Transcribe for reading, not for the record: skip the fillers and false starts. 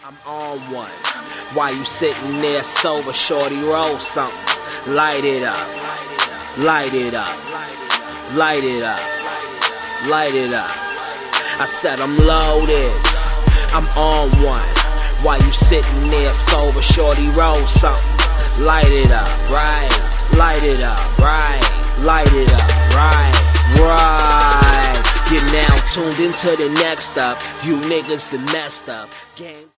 I'm on one. Why you sitting there sober, shorty? Roll something. Light it up. Light it up. Light it up. Light it up. I said I'm loaded. I'm on one. Why you sitting there sober, shorty? Roll something. Light it up, right? Light it up, right? Light it up, right? Right. You're now tuned into the next up. You niggas the messed up. Game